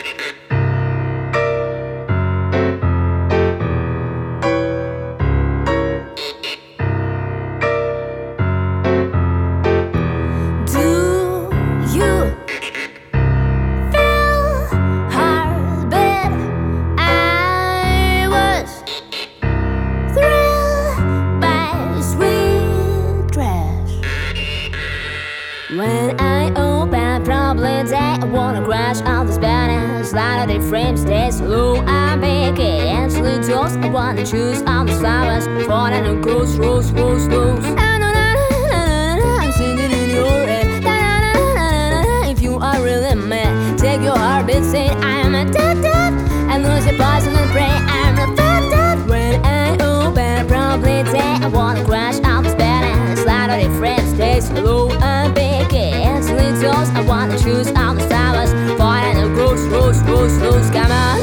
When I open, probably I wanna crash on this balance. Slide the frames, stay slow, I'm making endless doors. I wanna choose all the flowers, falling and goes, rose, rose, rose. I'm singing in your head. If you are really mad, take your heartbeat, say I'm a dead, and lose your poison and pray I'm a dead. When I open, probably I wanna crash on this balance. Slide the frames, stay slow, I'm I wanna choose all the flowers, falling and rose, rose, rose, rose. Come on.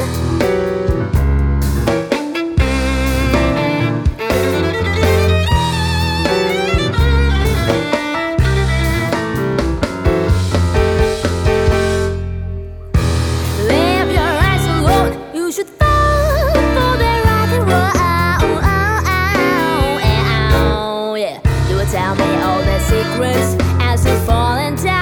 Leave your eyes alone. You should fall for the rock and roll. Yeah. You will tell me all the secrets as you're falling down.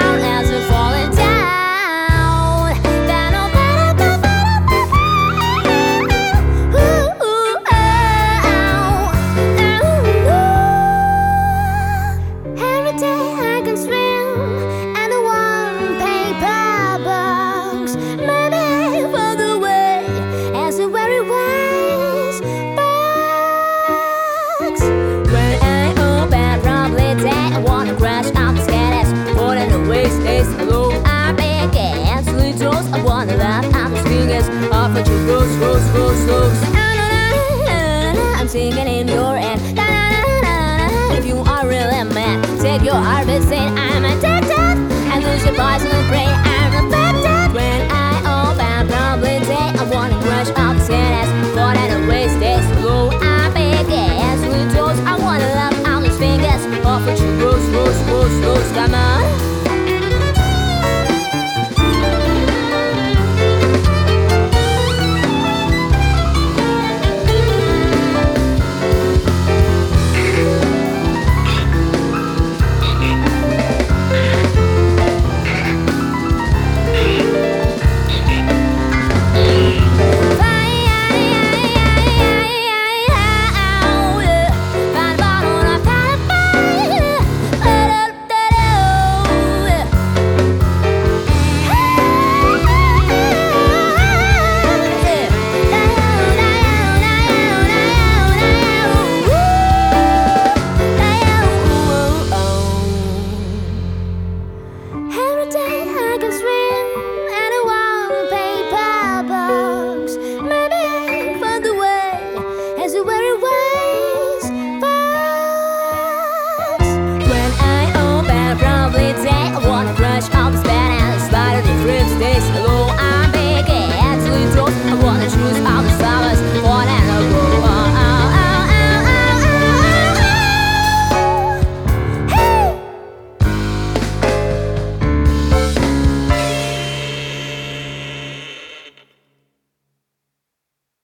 I wanna laugh, I'm as big as off at your rose, rose, rose, rose. I'm singing in your head. If you are really mad, take your heart and say